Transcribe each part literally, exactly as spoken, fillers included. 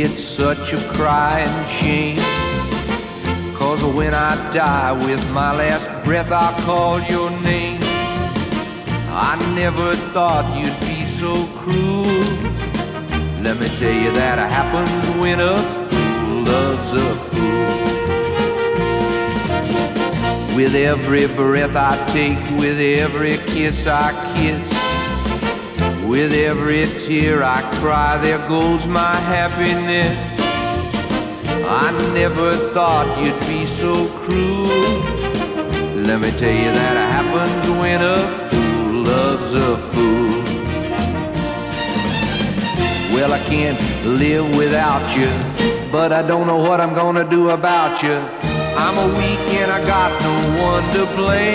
It's such a crying shame, 'cause when I die with my last breath I'll call your name. I never thought you'd be so cruel. Let me tell you that happens when a fool loves a fool. With every breath I take, with every kiss I kiss, with every tear I cry, there goes my happiness. I never thought you'd be so cruel. Let me tell you that happens when a fool loves a fool. Well, I can't live without you, but I don't know what I'm gonna do about you. I'm a weak and I got no one to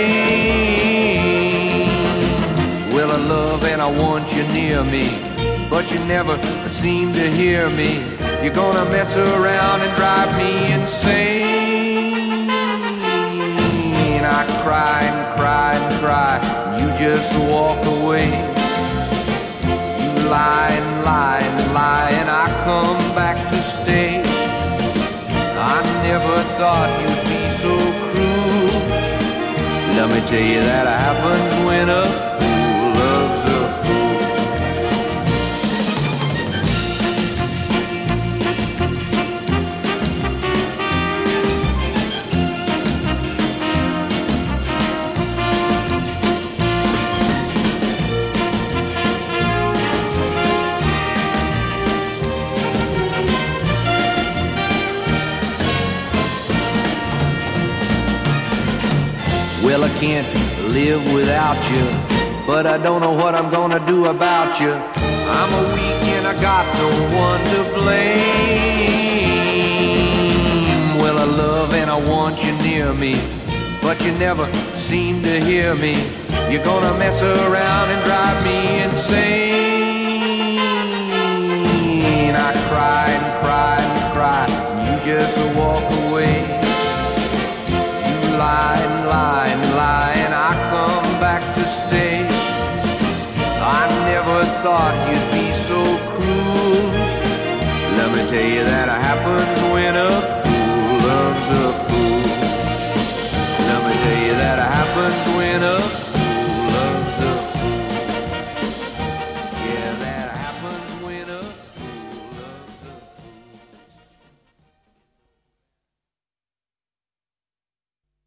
blame. Well, I love and I want you near me, but you never seem to hear me. You're gonna mess around and drive me insane. I cry and cry and cry, you just walk away. You lie and lie and lie, and I come back to stay. I never thought you'd be so cruel. Let me tell you that happens when a fool loves a fool. Well, I can't live without you, but I don't know what I'm gonna do about you. I'm a weak and I got no one to blame. Well, I love and I want you near me, but you never seem to hear me. You're gonna mess around and drive me insane. I cry and cry and cry, and you just walk away. You lie and lie and lie, and I come back to stay. I never thought you'd be so cruel. Let me tell you that happens